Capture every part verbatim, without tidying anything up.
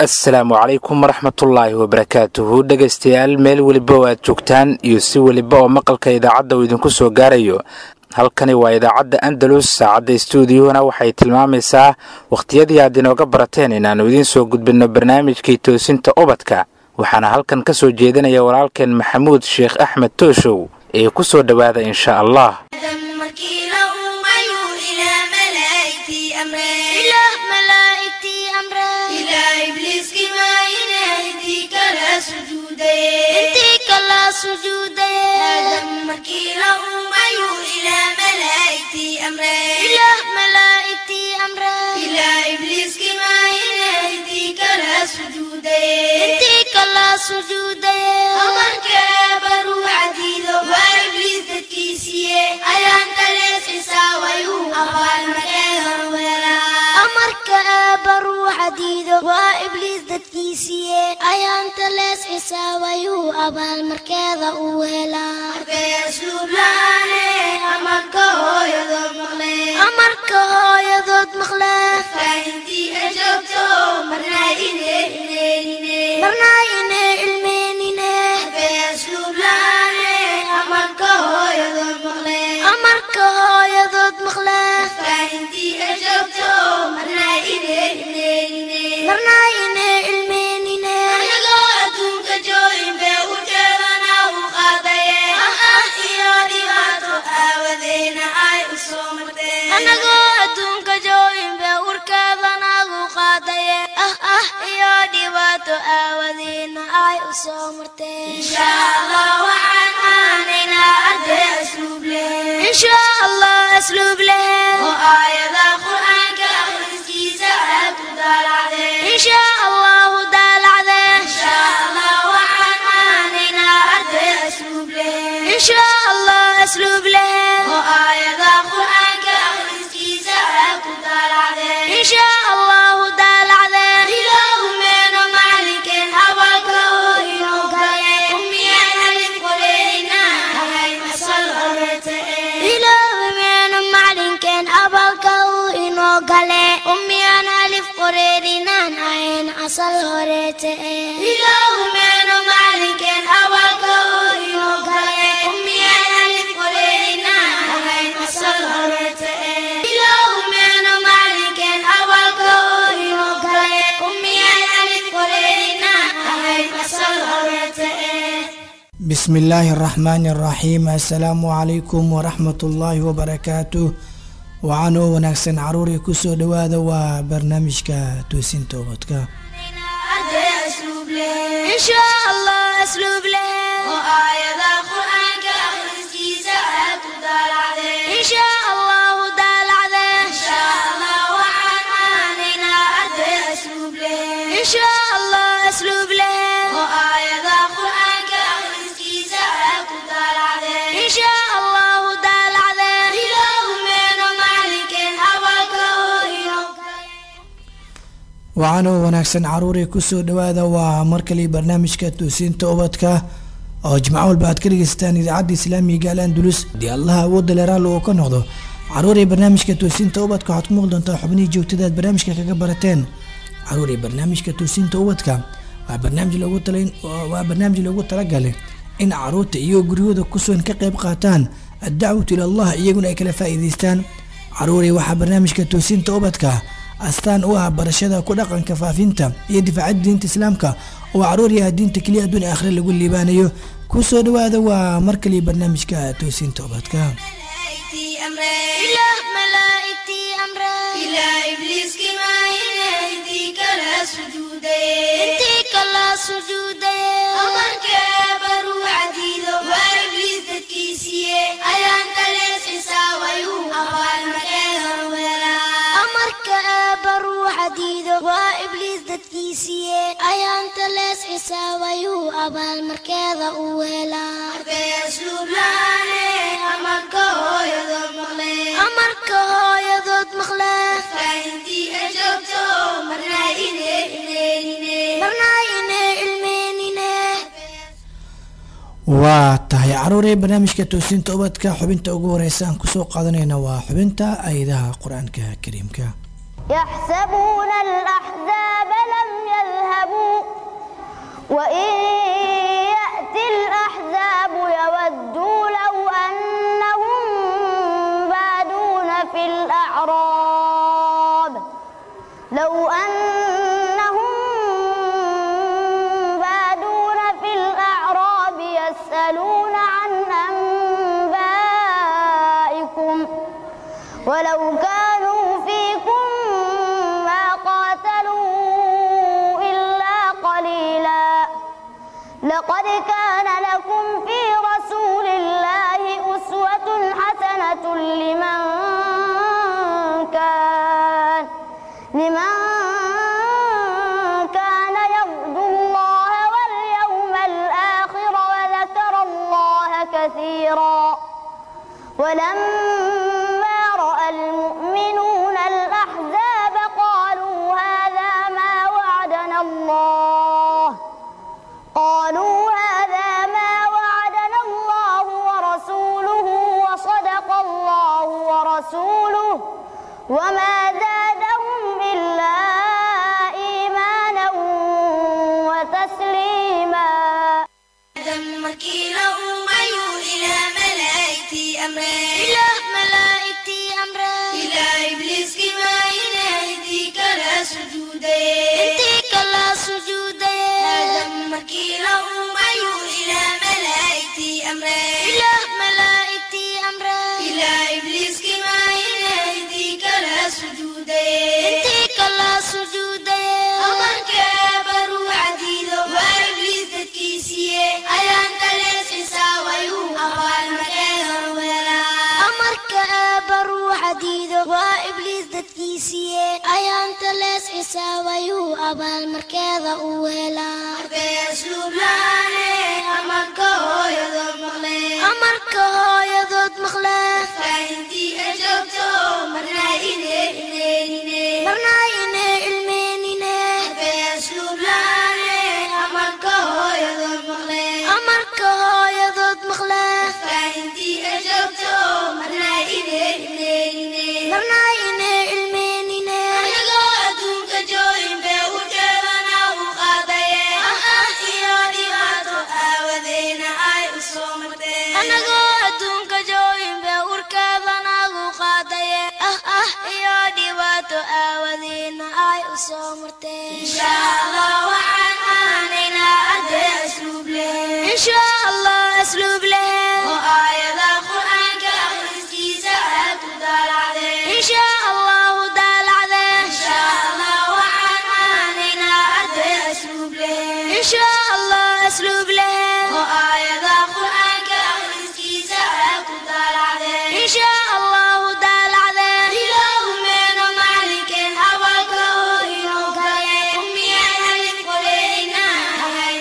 السلام عليكم ورحمة الله وبركاته dhageystayaal meel waliba oo aad joogtaan iyo si waliba oo maqalka idaacadda uu idinku soo gaarayo halkani waa idaacadda Andalus saacadda studio-na waxay tilmaamaysaa waqtiyadii aad inooga barateen inaanu idin soo gudbino barnaamijkii toosinta ubadka waxaana halkan ka soo jeedinaya walaalkeen Maxamuud Sheekh Axmed Tooshow ee ku soo dhawaada insha Allah سجود آدم مكيله أيو إلى ملائكتي أمره إلى ملائكتي أمره إلى إبليس كما ينهديك لا سجود انتيك لا سجود أمرك برو عديده وإبليس تكيسيه أيان تليس إساويو أفعل مكانه ولا أمرك برو عديده وإبليس تكيسيه أيان تليس إساويو أفعل مكانه ولا أسلوب لاني أمرك هو يضد مخلف أمرك هو يضد مخلف فأنتي أجبته مرنا إني إني مرنا إني الميني أسلوب لاني أمرك هو يضد مخلف أمرك هو يضد مخلف فأنتي أجبته مرنا إني إني مرنا إني الميني أنا قاعدون كجوين بأوجبنا وخاطيه أنا قاعدون كجوين بأوركابنا وخاطيه أه أه يا ديوات آوذين آي أصومرتين إن شاء الله وعن آننا أدى أسلوب له إن شاء الله أسلوب له وآية القرآن كأخذكي ساعات دال عليه إن شاء الله دال عليه إن شاء الله وعن آننا أدى أسلوب له إن شاء الله أسلوب له وآية القرآن كأخذكي ساعات دال عليه إن شاء الله دال عليه إله من معلك أباك وإنوكاي أمي ألف قلينا هاي مسأل غرته إله من معلك أباك وإنوكاي أمي ألف قلينا هاي مسأل غرته إله من معلك أباك وإنوكاي أمي ألف قلينا هاي مسأل غرته إله من معلك أباك وإنوكاي أمي ألف قلينا هاي مسأل غرته بسم الله الرحمن الرحيم السلام عليكم ورحمة الله وبركاته وعنو ونكسن عروري كسو دوادا وبرنامجك توسين توبتك إن شاء الله أسلوب له وآية القرآن كأخذكي ساعات دال عليه إن شاء الله دال عليه إن شاء الله وعن آننا أدى أسلوب له إن شاء الله أسلوب له وآية القرآن كأخذكي ساعات دال عليه إن شاء الله دال عليه إله من معلك أباك وإنوكاي وعنو ونكسن عروري كسو دوادا ومركلي برنامجك توسين توبتك oo jimco walba aad ka dhageystaan idaacadda islaamiga ee Andalus di Allah wada leeral oo ka noqdo caruuray barnaamijka toosinta ubadka waxaad ku maqli doontaa xubnihii joogtada aad barnaamijka kaga barateen caruuray barnaamijka toosinta ubadka waa barnaamij loogu talayn waa barnaamij loogu talagalay in caruurta iyo guriyada ku soo ka qayb qaataan ad-da'watu ila Allah iyaguna ay kala faa'iideystaan caruuray waxa barnaamijka toosinta ubadka astaan u ah barashada ku dhaqanka faafinta iyo difaaca diinta islaamka oo caruuriya diinta kaliya adduun aakhira lagu liibaanayo ku soo dhawaada waa markali barnaamijka toosinta ubadka إله ملائكتي أمره إلى إبليس كما ينهديك لا سجود انتيك لا سجود أمرك برو عديده وإبليس تكيسيه أيان تليس إساويو أفعل مكانه ولا أمرك برو عديده وإبليس تكيسيه أيان تليس إساويو أفعل مكانه ولا أسلوب لاني أمرك هو يضد مخلف أمرك هو يضد مخلف فأنتي أجبته مرنا إني إني مرنا إني الميني waa tahay caruuray barnaamijka toosinta ubadka xubinta ugu horeysa aan ku soo qaadanayna waa xubinta ayadaha quraanka kariimka يحسبون الأحزاب لم يذهبوا لقد كان لكم في رسول الله أسوة حسنة لمن كان لمن كان يرجو الله واليوم الآخر وذكر الله كثيرا ولما رأى المؤمنون الأحزاب قالوا هذا ما وعدنا الله قالوا هذا ما وعدنا الله ورسوله وصدق الله ورسوله وما زادهم إلا إيمانا وتسليما دمك لهم إلى ملائكتي أمرا إلى ملائكتي أمرا إلى إبليس كما ينهديك لا سجودي انتك لا سجودي دمك لهم إلى ملائكتي أمرا إلى ملائكتي أمرا إلى إبليس كما ينهديك لا سجودي انتك لا سجودي أمرك برو عديد وإبليس تكيسيه أيان تلس إساويو أغال مكان ولا أمرك أبرو حديد وإبليس دتكيسيه أيان تلس إساويو أبا المركض أولا أسلوب لاني أمرك هو يضد مغلي أمرك هو يضد مخلة فأنتي أجبتو مرنا إني إني إني مرنا إني المينيني أسلوب لاني أمرك هو يضد مغلي أمرك هو يضد مخلة فأنتي أجبتو مرنا إني إني إني مرنا إني المينيني أنا أدوك جوين بوجبنا وقاضي أه يا ديواتو أودينا أي أصومتي أنا أدونك جوين بوركضنا وقاضي أه أه يا ديواتو أودين أي أصومتي إن شاء الله وعن آننا أدي أسلوب له إن شاء الله أسلوب له وآية القرآن كأخرسكي سألت دال عليه إن شاء الله دال عليه إن شاء الله وعن آننا أدي أسلوب له إن شاء الله أسلوب له وآية القرآن كأخرسكي سألت دال عليه إن شاء الله دال عليه إله من معلك أباك وإنوكاي أمي أهل قرينا هاي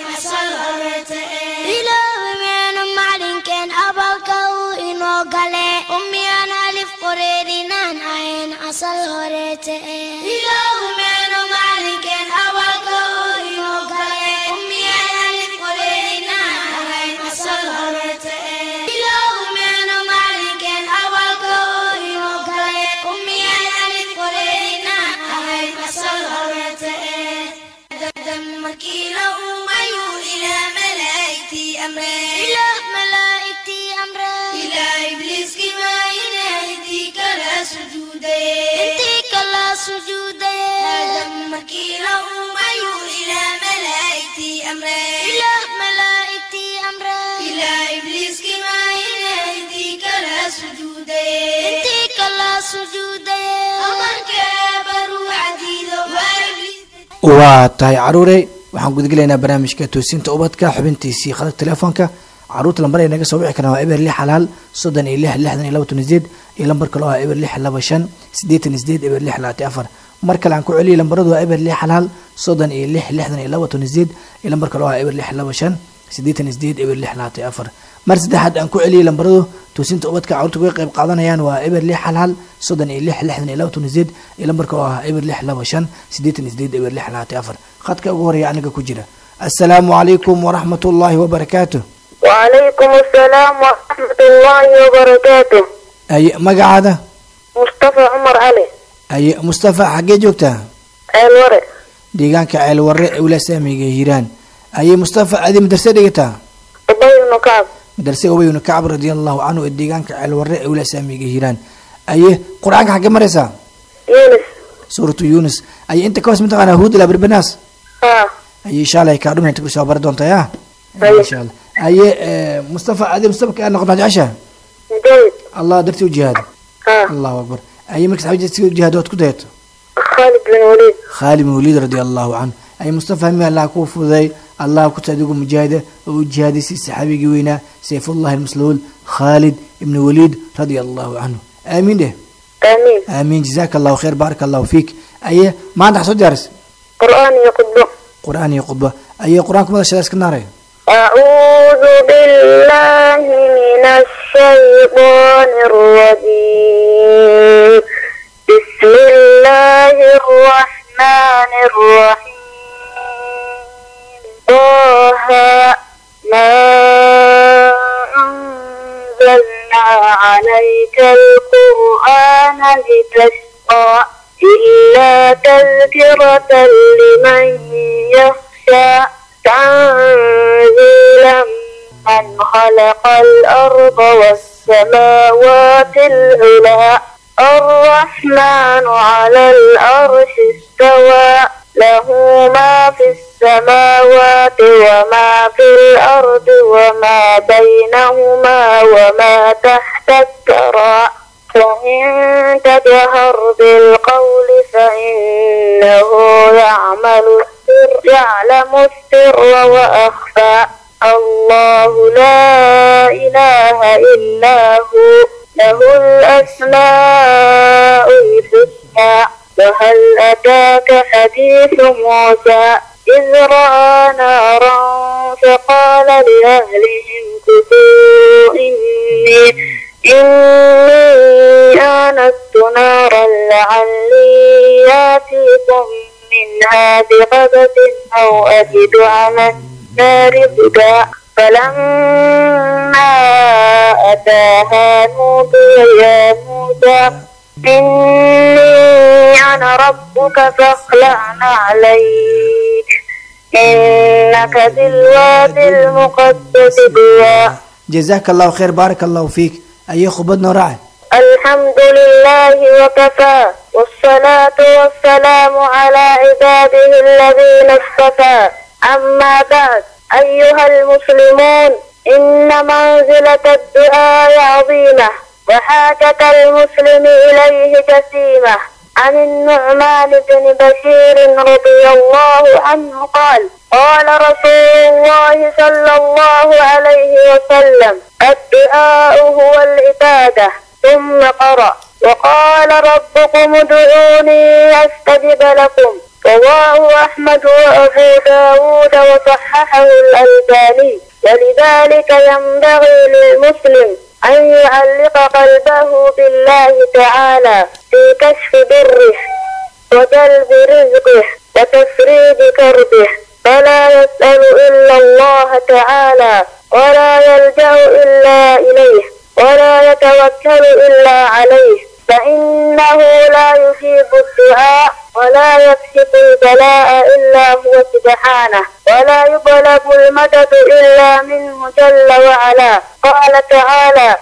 مسألة إله من معلن كان أباك وإنو قالي أمي أنا ألف قريرنا عين أصل هريته إله من معلك أباك وإنوكاي أمي أهل قرينا هاي مسألة إله من معلك أباك وإنوكاي أمي أهل قرينا هاي مسألة دمك لهم إلى ملائكتي أمرا إلى ملائكتي أمرا إلى إبليس كما ينهديك لا سجودي انتك لا سجودي دمك لهم إلى ملائكتي أمرا إلى ملائكتي أمرا إلى إبليس كما ينهديك لا سجودي انتك لا سجودي أمرك برو عديد وإبليس waa tahay caruurey waxaan gudagelaynaa barnaamijka toosinta ubadka xubintiisii khadka telefoonka caruurta lambar ay naga soo wici karaan waa eber lix halaal soddon iyo lix lixdan iyo laba toban sideed iyo lambar kale waa eber lix laba shan siddeetan iyo sideed eber lix labaatan afar mar kale aan ku celiyay lambaradu waa eber lix halaal soddon iyo lix lixdan iyo laba toban sideed iyo lambar kale waa eber lix laba shan siddeetan iyo sideed eber lix labaatan afar mar saddexaad aan ku celiyay lambaradu toosinta ubadka caruurta uga qayb qaadanayaan waa eber lix halaal soddon iyo lix lixdan iyo laba toban sideed iyo lambarka waa eber lix laba shan siddeetan iyo sideed eber lix labaatan afar khadka ugu horeeya aniga ku jira assalaamu calaykum waraxmat ullaahi wabarakaatu وعليكم السلام ورحمة الله وبركاته aye magacaada مصطفى عمر علي aye mustafa xaggee joogtaa الورق deegaanka ceel warre ee ula saamiga hiiraan aye mustafa adi madarse dhigataa أبي بن كعب madarse ubay ibnu kacab radiallahu canhu ee deegaanka ceel warre ee ula saamiga hiiraan aye qur-aanka xaggee maraysaa يونس suuratu yuunus aye inta kawas mataqaanaa huud ilaa birbanaas ها aye inshallah kaa dhumin inta kusoo bari doontaa ya Aye. insha allah aye mustafa adi mustafa kaa noqotaa jecesha مجاهد allah dartii u jihaad ها allahu akbar aye markas xabijadsi u jihaad ood ku dayato خالد بن وليد khaalid bin waliid radi allahu canhu أي مصطفى مي الله كوفو ذي الله كتادوكم مجاهدة وجهادي سي الصحابي جوينا سيف الله المسلول خالد ابن وليد رضي الله عنه آمين ده آمين. آمين جزاك الله خير بارك الله فيك أيه ما عندك حصول درس قرآن يقبل. قرآن يقبل أيه قرآن كم هذا الشيء كناري أعوذ بالله من الشيطان الرجيم بسم الله الرحمن الرحيم طه ما أنزلنا عليك القرآن لتشقى إلا تذكرة لمن يخشى تنزيلا من خلق الأرض والسماوات العلى الرحمن على العرش استوى له ما في السماوات وما في الأرض وما بينهما وما تحت الثرى وإن تجهر بالقول فإنه يعمل السر يعلم السر وأخفى الله لا إله إلا هو له الأسماء الحسنى وهل أتاك حديث موسى إذ رأى نارا فقال لأهلهم كثوا إني إني آنست نارا لعلي آتيكم منها بغبة أو أجد على النار هدى فلما أتاها نودي يا موسى إني أنا ربك فاخلع عليك إنك بالوادي المقدس طوى. جزاك الله خير بارك الله فيك أي خبضنا راعي. الحمد لله وكفى والصلاة والسلام على عباده الذين اصطفى أما بعد أيها المسلمون إن منزلة الدعاء عظيمة وحاجة المسلم إليه جسيمة. عن النعمان بن بشير رضي الله عنه قال قال رسول الله صلى الله عليه وسلم الدعاء هو العبادة ثم قرأ وقال ربكم ادعوني أستجب لكم رواه أحمد وأبو داود وصححه الألباني. ولذلك ينبغي للمسلم أن يعلق قلبه بالله تعالى في كشف ضره وجلب رزقه وتفريج كربه فلا يسأل إلا الله تعالى ولا يلجأ إلا إليه ولا يتوكل إلا عليه فإنه لا يجيب الدعاء ولا يكشف البلاء إلا هو سبحانه ولا يطلب المدد إلا منه جل وعلا. قال تعالى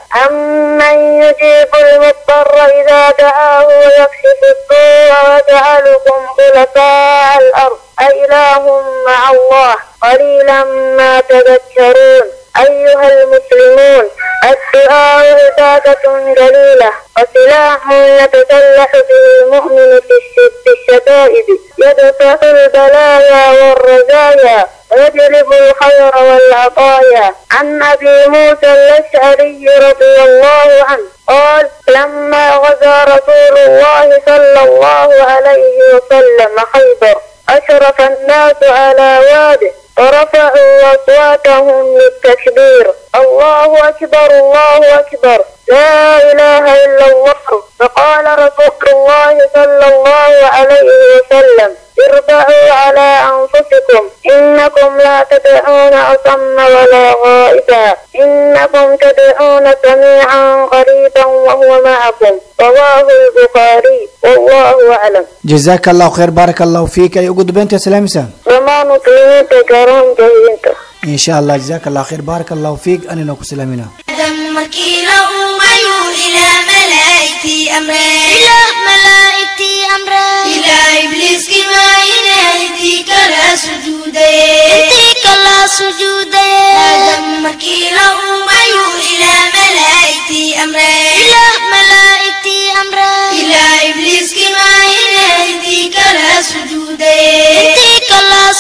أمن يجيب المضطر إذا دعاه ويكشف السوء ويجعلكم خلفاء الأرض أإله مع الله قليلا ما تذكرون. أيها المسلمون الدعاء عبادة جليلة وسلاح يتسلح به المؤمن في الشدائد يدفع البلايا والرزايا ويجلب الخير والعطايا. عن أبي موسى الأشعري رضي الله عنه قال لما غزا رسول الله صلى الله عليه وسلم خيبر أشرف الناس على واده ورفعوا أصواتهم للتكبير الله أكبر الله أكبر لا إله إلا الله. فقال رسول الله صلى الله عليه وسلم اربعوا على أنفسكم إنكم لا تدعون أصم ولا غائبا إنكم تدعون سميعا قريبا وهو معكم رواه البخاري والله أعلم. جزاك الله خير بارك الله فيك. يقول بنت سلام سام وما مسلمين تكرم جهينته إن شاء الله. جزاك الله خير بارك الله فيك. أنا نوكو سلامنا دمك لأمي إلى ملائكتي أمري إلى ملائكتي أمري إلى إبليس كما ينهدي كلا سجودي انتي كلا سجودي دمك لأمي إلى ملائكتي أمري إلى ملائكتي أمري إلى إبليس كما ينهدي كلا سجودي انتي كلا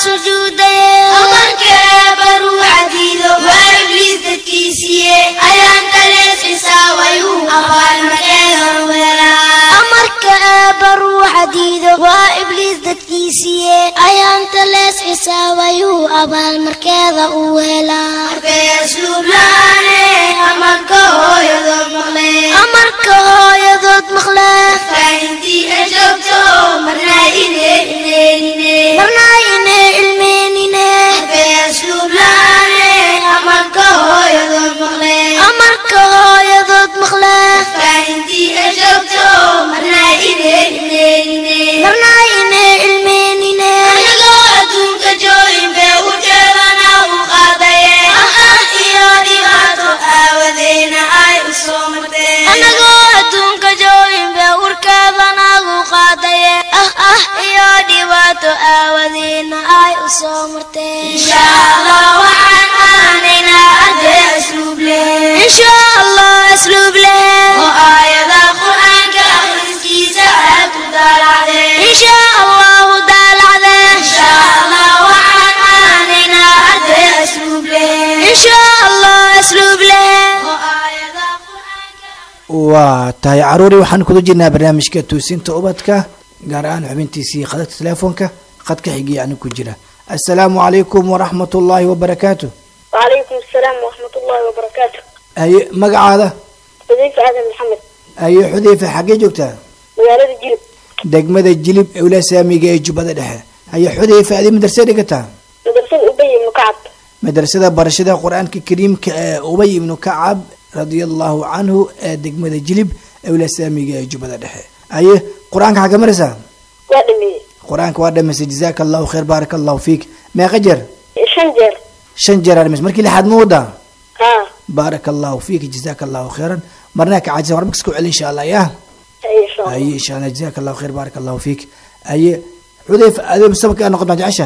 sujuudaye amarka baruuxa diido waa ibliis dadkiisiiye ayaan talees xisaabayu abaalmarkeeda weelaa amarka baruuxa diido waa ibliis dadkiisiiye ayaan talees xisaabayu abaalmarkeeda u weelaa arbee asluub laane amarka hooyadood maqle amarka hooyadood maqle faintii ay joogto marnaa inee ilmeenine marnaa inee ilmeenine arbee asluub laane amarka hooyadood maqle amarka hooyadood maqle faintii ay joogto marnaa inee ilmeenine marnaa inee ilmeenine anagoo adduunka joogin bee u jeedana u qaadaye ah iyo dhibaato aawadeena ay u soo marteen anagoo adduunka joogin bee urkeedana u qaadaye ah ah iyo dhibaato aawadeena ay u soo marteen insha allah waxaan aanaynaa arday asluub leh insha allah asluub leh oo aayada qur'aanka akhriskiisa aad u daalacdeen insha allahu daalacdeen insha allah waxaan aanaynaa arday asluub leh insha allah asluub leh oo aayada qur'aanka waa tahay caruuri waxaan kuda jirnaa barnaamijka toosinta ubadka gaar ahaan xubintiisii qadadka teleefoonka qadka xigay yani ku jira assalaamu calaykum waraxmat ullaahi wabarakaatu وعليكم السلام ورحمة الله وبركاته aye magacaada حذيفة آدم محمد aye xudeyfa xaggee joogtaa مجالة الجلب degmada jilib ewla saamiga ee jubbada dhexe aye xudeyfa adi madrasada dhigataa مدرسة أبي بن كعب madrasada barashada qur-aanka kariimka ee ubay ibnu kacab radia allahu canhu ee degmada jilib ewla saamiga ee jubbada dhexe aye qur-aanka xagga maraysaa وادمي qur-aanka waa dhamaysay jazaaka allahu khayr baaraka allahu fiik meeqa jeer شنجر shan jeer aa dhamaysa markii lixaad ma wadaa ها baaraka allahu fiik jazaaka allahu khayran marnaa ka caajisa marba kasku celi insha allah ya إن شاء الله aye insha allah jazaaka allahu khayr baaraka allahu fiik aye xudeyfa adee musabaka noqod maa jecesha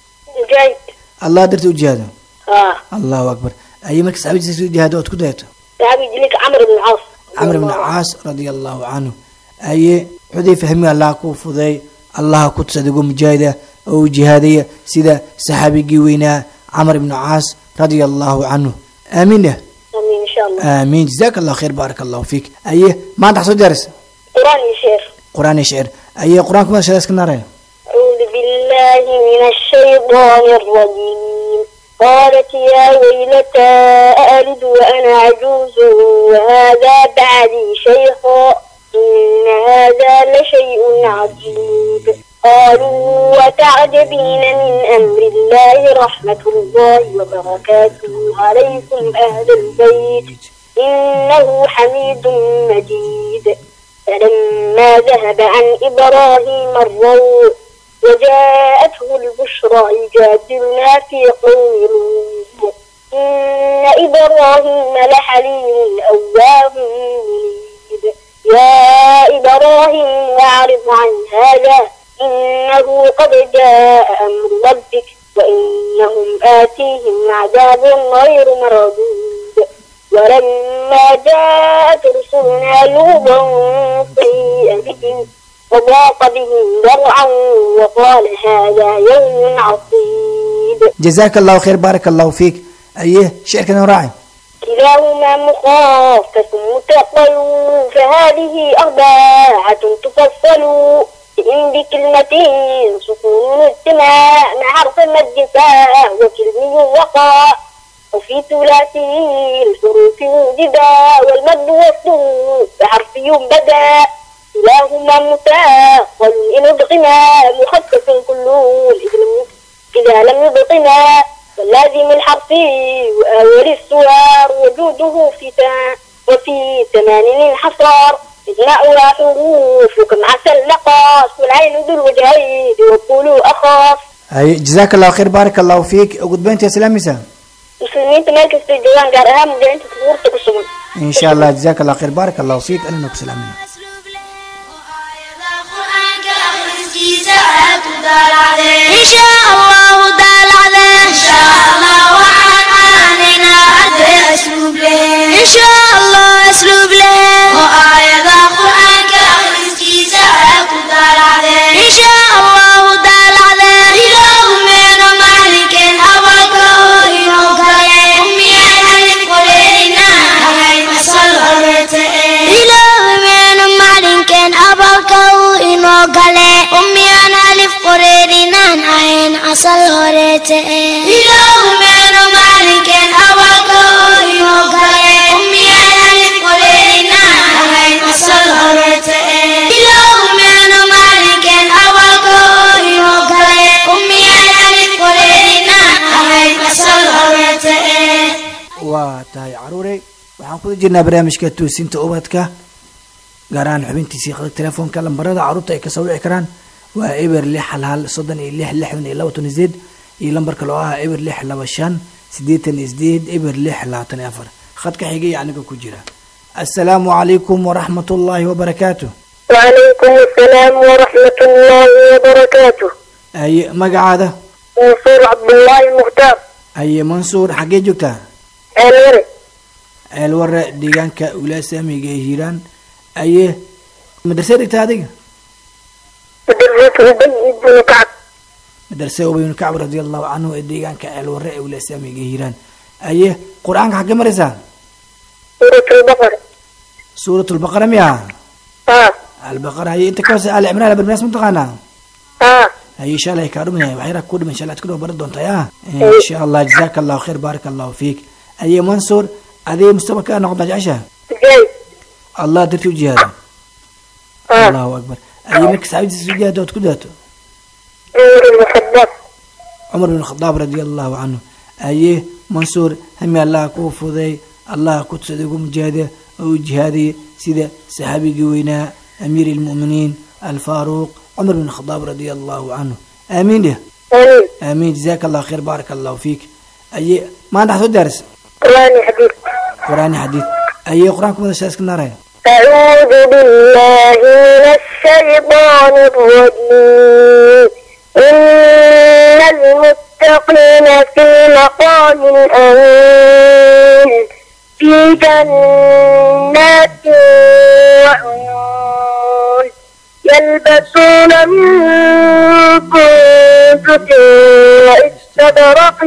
جايد allah darti u jihaado ها allahu akbar aye marka saxaabadiisa u jihaado ood ku dayato صحابي جليك عمرو بن العاص camr ibn caas radia allahu canhu aye xudeyfa hami allah ku fuday allah ku tusadigo mujaahida oo u jihaadaya sida saxaabigii weynaa camr ibn caas radia allahu canhu aamiin dheh آمين إن شاء الله aamiin jazaaka allah khayr baaraka allahu fiik aye maanta wax soo diyaarisa قرآن يشير qur-aan iyo shicir aye qur-aanka ma shadaas ka naaraya أعوذ بالله من الشيطان الرجيم قالت يا ويلتى أألد وأنا عجوز وهذا بعدي شيخا إن هذا لشيء عجيب قالوا وتعجبين من أمر الله رحمة الله وبركاته عليكم أهل البيت إنه حميد مجيد فلما ذهب عن إبراهيم الروع وجاءته البشرى يجادلنا في قوم لوط إن إبراهيم لحليم أواه منيب يا إبراهيم أعرض عن هذا إنه قد جاء أمر ربك وإنهم آتيهم عذاب غير مردود ولما جاءت رسلنا لوطا سيء بهم وضاق بهم ذرعا وقال هذا يوم عصيب jazaaka allahu khayr baaraka allahu fiik aye shicirkan oo raaci كلاهما مخافة متقل فهذه أربعة تفصل إن بكلمة سكون اجتماع مع حرف مد فاء وكلمه وقاء وفي ثلاثي الحروف وجدا والمد والسكون بحرف بدا كلاهما مثقل إن أدغما مخفف كل إذا لم يبطنا واللازم الحرف وأول السوار وجوده في تا- وفي ثمانين انحصار اجمعها حروف كما عسل نقاص والعين ذو الوجهين وقولوا أخاف aye jazaaka allahu khayr baaraka allahu fiik ugu dambeynta islaamaysa مسلمين تماركز في الجوان قال أهم جاين تكبر تقسمون insha allah jazaaka allahu khayr baaraka allahu fiik anina ku salaamina asluub leh oo aayada qur'aanka akhriskiisa aad u daalacdeen insha allahu daalacdeen insha allah waxaan aanaynaa arday asluub leh insha allah asluub leh oo aayada qur'aanka akhriskiisa aad u daalacdeen insha allahu daalacdeen ilaahu meena أصل هريته إلههم أنا مالك أولك يوكله أمي أنا لفقرينا أهين أصل هريته إلههم أنا مالك أولك يوكله أمي أنا لفقرينا أهين أصل هريته وتاي عروري waxaan ku jirnaa barnaamijka toosinta ubadka gaar ahaan xubintiisii qadka telefoonka lambarada caruurta ay ka soo wici karaan waa eber lix hal hal soddon iyo lix lixdan iyo laba toban iyo sideed iyo lambarka loo ah eber lix laba shan siddeetan iyo sideed eber lix labaatan iyo afar khadka xigay aniga ku jira assalaamu calaykum waraxmatullaahi wabarakaatuh وعليكم السلام ورحمة الله وبركاته ay magacaada منصور عبد الله المختار ay mansuur xagee joogtaa الوري ceelware deegaanka ulaasamiga ee hiiraan aye madrasad dhigta adiga مدرسة أبي بن كعب madrasa ubay ibn kacb radiallahu canhu ee deegaanka ceelware ee ulaasamiga ee hiiraan aye qur-aanka xagee maraysaa سورة البقرة suurat lbaqara miya ها albaqara haye inta ka hoose ali cimraan abarnaas mataqaanaa ها haye insha allah kaa dhuminaya waxyara ku dhiman insha allah ad ku dhow baran doontaa ya insha allah jazaaka allahu khayr baaraka allahu fiik aye mansuur adee mustaqbalka aa noqotaa jecesha جاي allah dartii u jihaado ها allahu akbar aye marka saxaabadiisa u jihaado ood ku daato عمر المخدر cumar bin khadaab radiallahu canhu aye mansuur hami allah kuu fuday allah ku tusaday ugu mujaahada oo u jihaadaya sida saxaabigii weynaa amiir ilmu'miniin alfaaruq cumar bin khadaab radiallahu canhu aamiin dheh آمين aamiin jazaaka allah khayr baaraka allahu fiik aye maanta waxaa soo daaris قرآن حديث qur-aani xadiid aye qur-aanka madashaa iska naaraya أعوذ بالله من الشيطان الرجيم إن المتقين في مقام أمين في جنات وعيون يلبسون من سندس واستبرق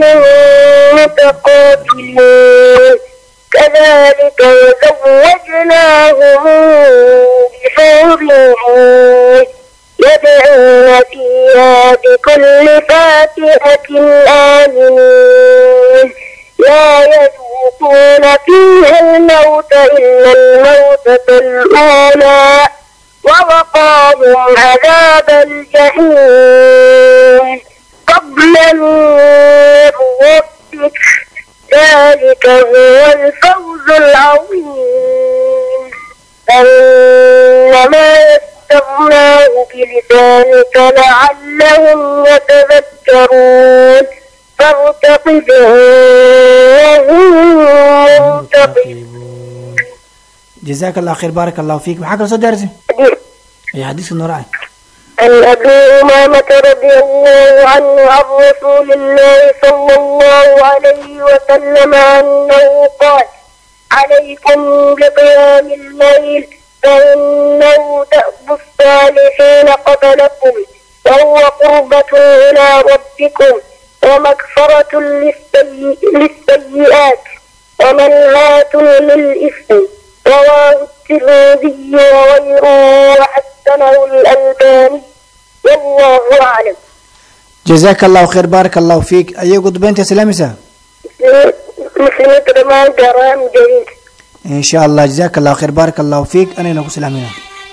متقابلين كذلك وزوجناهم بحور عين يدعون فيها بكل فاكهة آمنين لا يذوقون فيها الموت إلا الموتة الأولى ووقاهم عذاب الجحيم فضلا من ربك ذلك هو الفوز العظيم إنما يسرناه بلسانك لعلهم يتذكرون فارتقب إنهم مرتقبون jazaaka allah khayr baaraka allahu fiik maxaa kala soo daarisay ay xadiiska noo raacay عن أبي أمامة رضي الله عنه عن رسول الله صلى الله عليه وسلم أنه قال عليكم بقيام الليل فإنه دأب الصالحين قبلكم وهو قربة إلى ربكم ومغفرة للسيئ- للسيئات ومنهاة للإثم رواه الترمذي وغيره وحسنه الألباني والله أعلم. jazaaka allahu khayr baaraka allahu fiik aye gudbeynta islaamaysaa مسلمين كمان جرام جديد. in sha allah jazaaka allahu khayr baaraka allahu fiik anayna ku salaamayna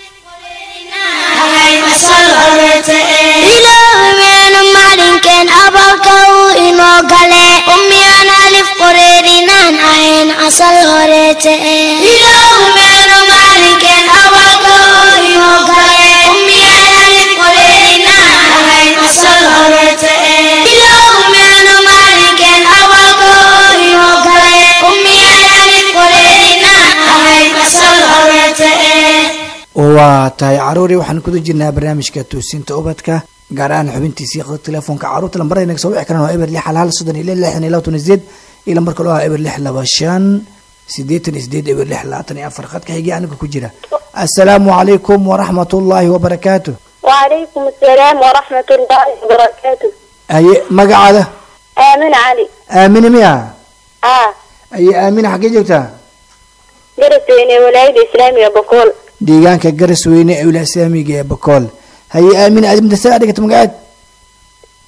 أهين أصل هريته إلههم أنا مالك أبوك وإنوكله أمي أنا لفقرينا أهين أصل هريته إلههم أنا مالك أبوك وإنوكله أمي أنا لفقرينا أهين أصل هريته إلههم أنا مالك أبوك وإنوكله أمي أنا لفقرينا أهين أصل هريته waa tahay caruuri waxaan kuda jirnaa barnaamijka toosinta ubadka gaar ahaan xubintiisii qadka telefoonka caruurta lambarada inaga soo wici karaan waa eber lix hal hal soddon iyo lix lixdan iyo laba toban iyo sideed iyo lambarka loo ah eber lix laba shan siddeetan iyo sideed eber lix labaatan iyo afar khadka xigay aniga ku jira assalaamu calaykum waraxmatullaahi wabarakaatu وعليكم السلام ورحمة الله وبركاته. aye magacaada آمن علي. aamine miya آه aye aamine xaggee joogtaa درسين ولاية الإسلامية بقول deegaanka garas weyne ee wilaaya islaamiga ee bakool haye aamine aad madrasada dhigata magaceed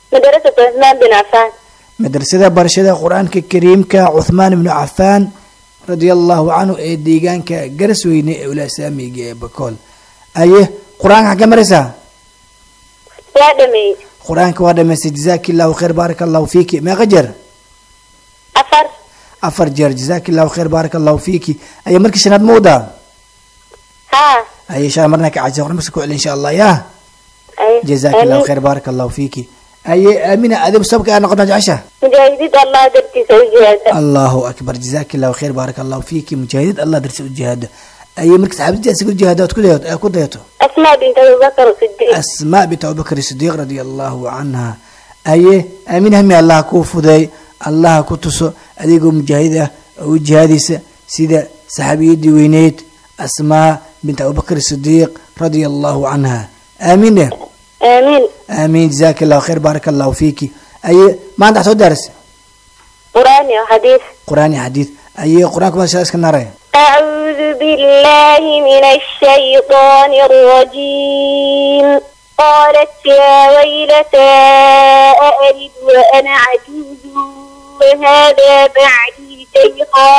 مدرسة عثمان بن عفان. madrasada barashada qur-aanka kariimka cuthmaan ibnu cafaan radia allahu canhu ee deegaanka garasweyne ee ulasaamiga ee bakool. aye qur-aanka xagga maraysaa? waa dhammeeyey. qur-aanka waa dhamaystay jazaaki allahu khayr baaraka allahu fiiki. meeqa jeer? afar. afar jeer jazaaki allahu khayr baaraka allahu fiiki. aye markii shanaad ma wadaa? haa. aye insha marna ka cajisa qur-aanka ku celi insha allah yaa. أي. jazaaki allahu khayr baaraka allahu fiiki. aye aamina adigu sababka aad noqotaa jecesha? مجاهدين الله درتي سوجهاد. allahu akbar jazaaki allahu khayr baaraka allahu fiiki. mujaahidid allah darsi u jihaado. aye marka saxaabadii asiga jihaado aad ku dayato aad ku dayato أسماء بنت أبي بكر الصديق. asmaa bint abubakr sidiiq radia allahu canha. aye aamin hami allah kuu fuday allah ku tuso adigoo mujaahid ah oo u jihaadaysa sida saxaabiyadii weyneyd asmaa bint abubakr sidiiq radia allahu canha. aamin eh آمين. aamin jazaaki allahu khayr baaraka allahu fiiki. aye maanta soo daaris قرآن وحديث. qur-aan iyo xadiid. aye qur-aanka waa iska naaraya. أعوذ بالله من الشيطان الرجيم. قالت يا ويلتى أألد وأنا عجوز وهذا بعدي شيخا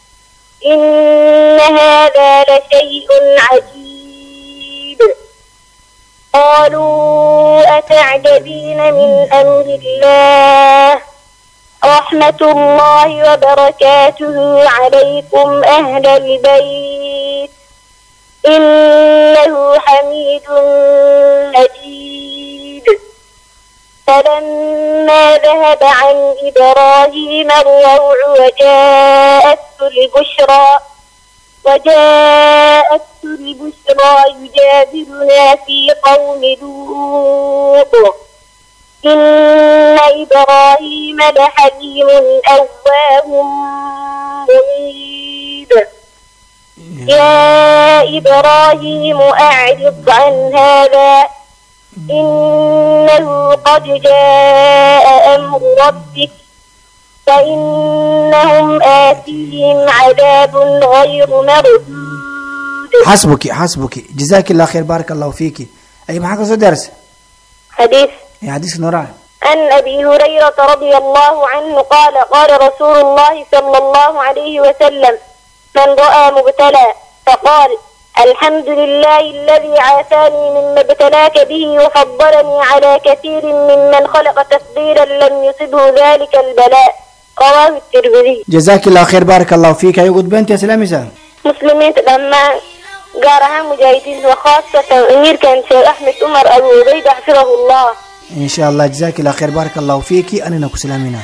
إن هذا لشيء عجيب. قالوا أتعجبين من أمر الله رحمة الله وبركاته عليكم أهل البيت إنه حميد مجيد. فلما ذهب عن إبراهيم الروع وجاءته البشرى وجاءته البشرى يجادلنا في قوم لوط إن إبراهيم لحليم أواه منيب. يا إبراهيم أعرض عن هذا إنه قد جاء أمر ربك فإنهم آتيهم عذاب غير مردود. حسبك حسبك جزاك الله خير بارك الله فيك. أي معك صدر درس حديث يا حديث نوران. عن أبي هريرة رضي الله عنه قال قال رسول الله صلى الله عليه وسلم من رأى مبتلى فقال الحمد لله الذي عافاني مما ابتلاك به وفضلني على كثير ممن خلق تفضيلا لم يصبه ذلك البلاء رواه الترمذي. جزاك الله خير بارك الله فيك. أيقود بنت يا سلامي سلام مسلمين لما قارها مجاهدين وخاصة أمير كان شيخ أحمد عمر أبو عبيد حفظه الله. إن شاء الله جزاك الله خير بارك الله فيك. أنا نكو سلامينا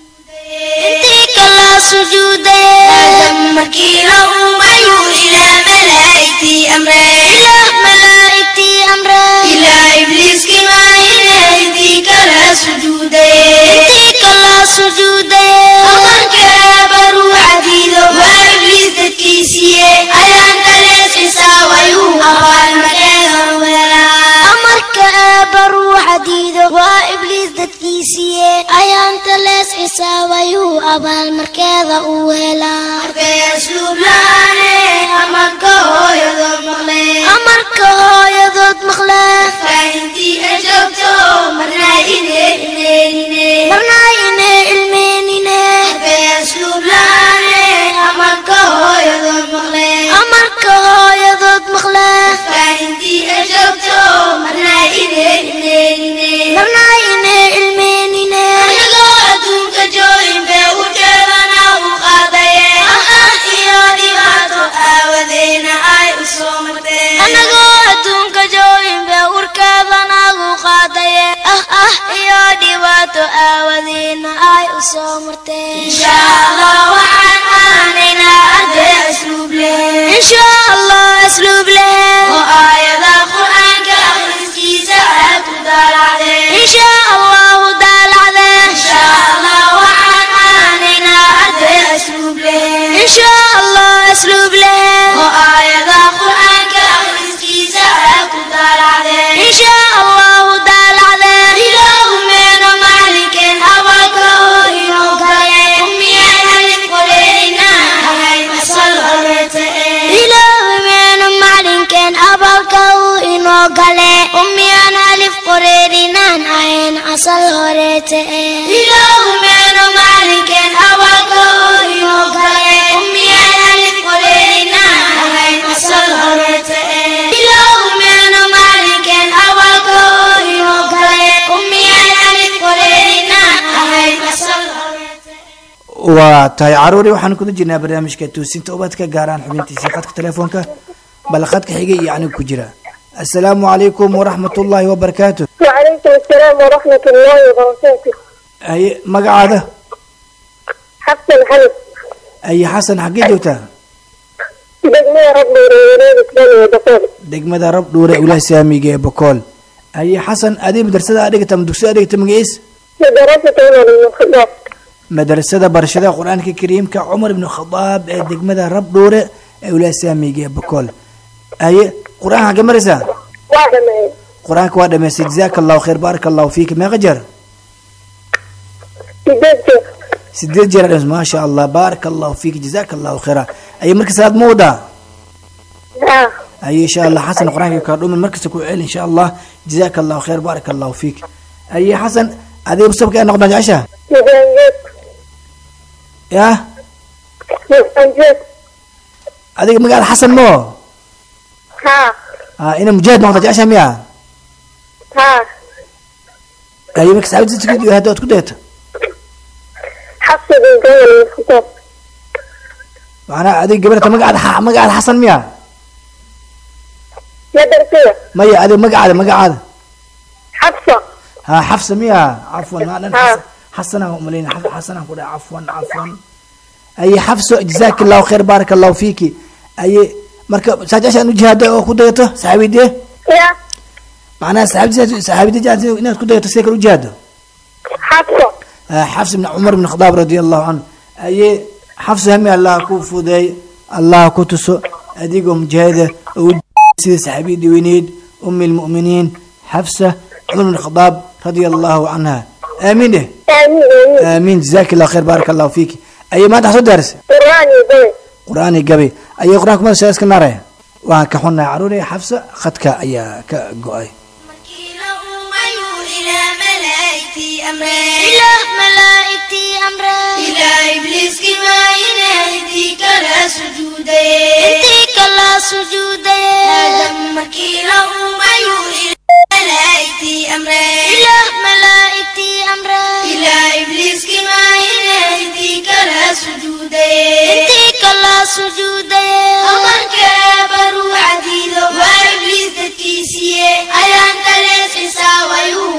انتك الله سجودي مكينا ومعيو إلى ملائكتي أمري إلى ملائكتي أمري إلى إبليس كما إلى انتك الله سجودي انتك الله سجودي أمرك أبرو عديدو وإبليس تكيسيه أيان تليس إساويو أغال مكان ولا أمرك أبرو عديدو وإبليس تكيسيه أيان تليس إساويو أبال مركضة ولا أركي أسلوب لاني أمرك هو يضد مغلي أمرك هو يضد مغلي فأنتي أجبتو مرنا إني إني إني مرنا إني إلمي إني أركي أسلوب لاني أمرك هو يضد مغلي أمرك هو يضد مغلي فأنتي أجبتو مرنا إني إني إني مرنا إني إلمي إني أنا أدوك جوين بأوجبنا وقاضي أخاف يودي باتو أودينا أي أسومتي أنا أدوك جوين بأوجبنا وقاضي أخاف يودي باتو أودينا أي أسومتي إن شاء الله وعن آننا أدي أسلوب له إن شاء الله أسلوب له وآية القرآن كأخرسكي ساعات دالعدي إن شاء الله دالعدي إن شاء الله وعن آننا أدي أسلوب له إن شاء الله أسلوب له وآية القرآن كأخرسكي ساعات دالعدي إن شاء الله دالعدي إله من معلك أباك ويوكاي أمي أهلك ولينا هاي مسألة إله من معلك هريته يوم مالك أبوك يوكله أمي ألف قليلنا هاي مصل هريته يوم مالك أبوك يوكله أمي ألف قليلنا هاي مصل waa tahay caruuri waxaan ku jirnaa barnaamijka toosinta ubadka gaaraan xubintiisa khadka telefoonka bal khadka xigay iyo aniga ku jira assalaamu calaykum waraxmatullaahi wabarakaatuh وعليكم السلام ورحمة الله وبركاته ay magacaada حفص الحنف ay xasan xagee joogtaa دقمي ربي وليدك بني وبقول degmada rab dhuure ula saamiga ee bokool ay xasan adii madrasada adhigta dugsiga adhigta magaciis مدرسة عمر بن الخطاب madrasada barashada quraanka kariimka Umar ibn Khattab ee degmada rab dhuure ee ula saamiga ee bokool ay quraan xagee maraysaa واحدة معي quraanka waa dhameysay jazaakallahu khayr barakallahu fiik ma qajar بدأت sideed jeer dhas ma sha Allah barakallahu fiik jazaakallahu khayra ay markii saad mooda ها ay insha Allah xasan quraanka ka dhumin markii ku ceel insha Allah jazaakallahu khayr barakallahu fiik ay xasan adii sababka ay noqdaan jaasha مجانجات ya مجانجات adiga magaal xasan mo ها ah ina mujaahid noqda jaasha miya ها ay markii saabid sidii hada ad ku deeto حفص بن عمر بن الخطاب macna adiga gabarta magaal magaal xasan miya مدرسة maya adiga magaal magaal حفصة ها حفصة مية عفوا ما أنا ها. حسنة ملينا حسنة كده عفوا عفوا أي حفصة جزاك الله خير بارك الله فيك أي مركب ساجاش أنو جهاد أو كده صحابي ده يا معناها صحابي صحابي ده جهاد الناس كده تسيكلوا جهاد حفصة حفص بن عمر بن الخطاب رضي الله عنه أي حفصة هم الله كوفو داي الله كتسو أديكم جهاد سيد صحابي دي وينيد أم المؤمنين حفصة عمر بن الخطاب رضي الله عنها آمين آمين آمين آمين جزاك الله خير بارك الله فيك أي ما تحصل درس قرآني بي قرآني قبي أي قرآن كمان سياسك النار وكحنا عروري حفصة خدك أي كقوي إلى ملائكتي أمري إلى ملائكتي أمري إلى إبليس كما ينهديك لا سجودي انتيك لا سجودي آدم مكيلة أمي إلى ملائكتي أمري إلى ملائكتي أمري إلى إبليس كما ينهديك لا سجودي انتيك لا سجودي أمرك برو عديدو وإبليس تكيسيه أيان تلس إساويو